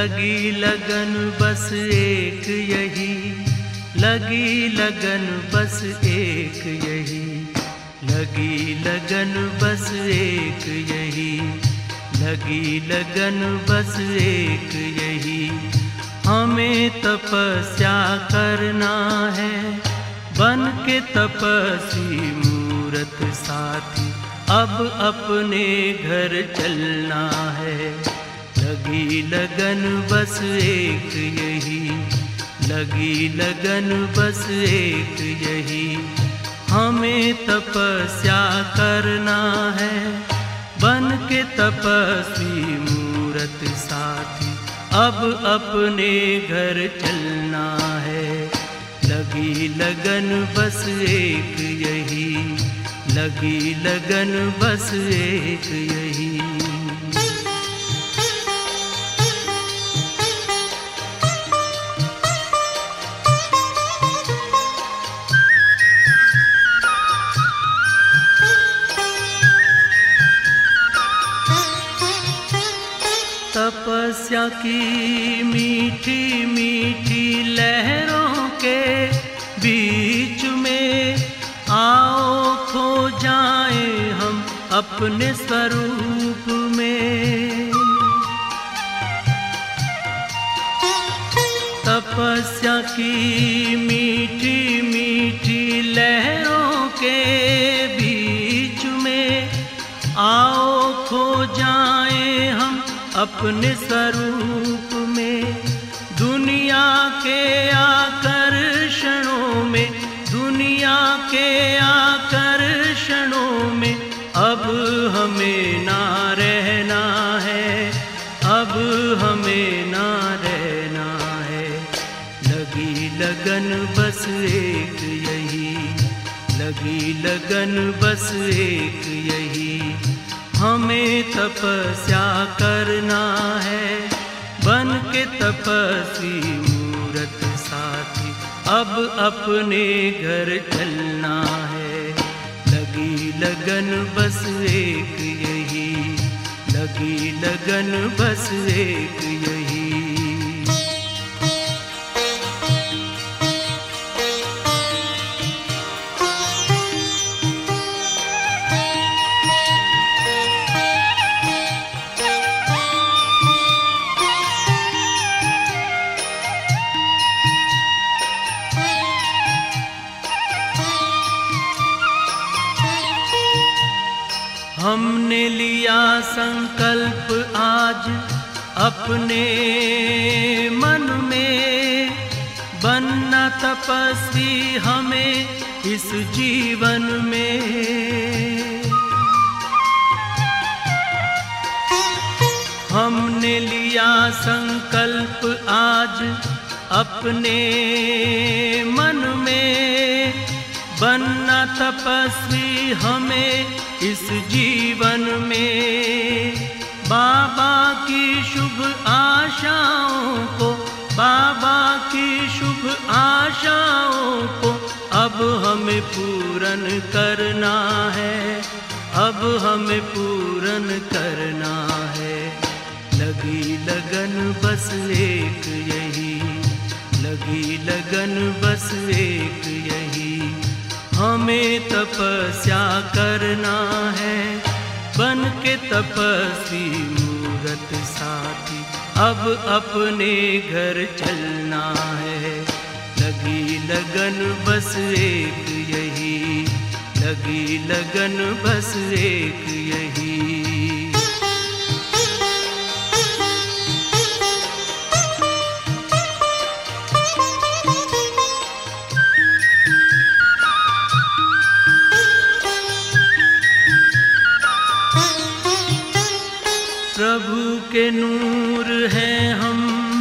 लगी लगन बस एक यही, लगी लगन बस एक यही, लगी लगन बस एक यही, लगी लगन बस एक यही। हमें तपस्या करना है, बन के तपस्वी मूरत साथी, अब अपने घर चलना है। लगी लगन बस एक यही, लगी लगन बस एक यही। हमें तपस्या करना है, बन के तपस्वी मूरत साथी, अब अपने घर चलना है। लगी लगन बस एक यही, लगी लगन बस एक यही। तपस्या की मीठी मीठी लहरों के बीच में आओ खो जाएं हम अपने स्वरूप में। तपस्या की मीठी मीठी लहरों के बीच में आओ खो जाएं हम अपने स्वरूप में। दुनिया के आकर्षणों में, दुनिया के आकर्षणों में अब हमें ना रहना है, अब हमें ना रहना है। लगी लगन बस एक यही, लगी लगन बस एक यही। हमें तपस्या करना है, बन के तपस्वी मूरत साथी, अब अपने घर चलना है। लगी लगन बस एक यही, लगी लगन बस एक यही। हमने लिया संकल्प आज अपने मन में, बनना तपस्वी हमें इस जीवन में। हमने लिया संकल्प आज अपने मन में, बनना तपस्वी हमें इस जीवन में। बाबा की शुभ आशाओं को, बाबा की शुभ आशाओं को अब हमें पूर्ण करना है, अब हमें पूर्ण करना है। लगी लगन बस एक यही, लगी लगन बस एक यही। हमें तपस्या करना है, बन के तपस्वी मूरत साथी, अब अपने घर चलना है। लगी लगन बस एक यही, लगी लगन बस एक यही। प्रभु के नूर हैं हम,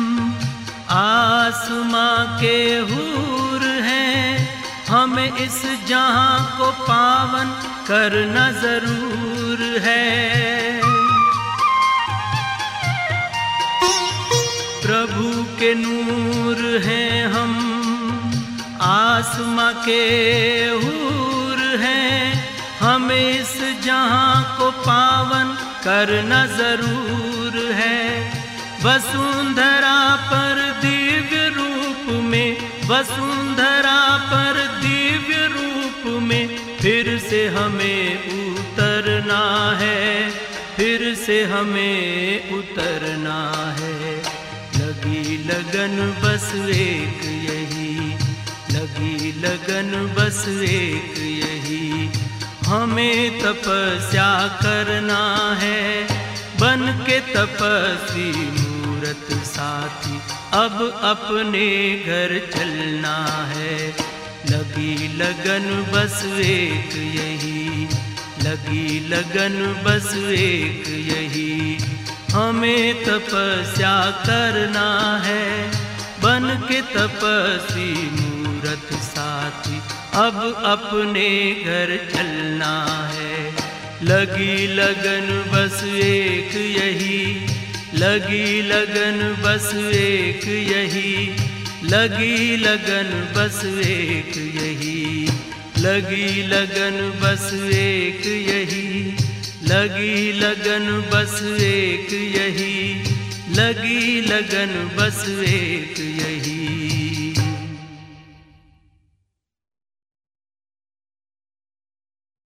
आसमां के हूर हैं, हमें इस जहां को पावन करना जरूर है। प्रभु के नूर हैं हम, आसमां के हूर हैं, हमें इस जहां को पावन करना जरूर है। वसुंधरा पर दिव्य रूप में, वसुंधरा पर दिव्य रूप में फिर से हमें उतरना है, फिर से हमें उतरना है। लगी लगन बस एक यही, लगी लगन बस एक यही, हमें तपस्या करना है। बन के तपस्वी मूरत साथी अब अपने घर चलना है। लगी लगन बस एक यही, लगी लगन बस एक यही, हमें तपस्या करना है। बन के तपस्वी मूरत साथी अब अपने घर चलना है। लगी लगन बस एक यही, लगी लगन बस एक यही, लगी लगन बस एक यही, लगी लगन बस एक यही, लगी लगन बस एक यही, लगी लगन बस एक यही।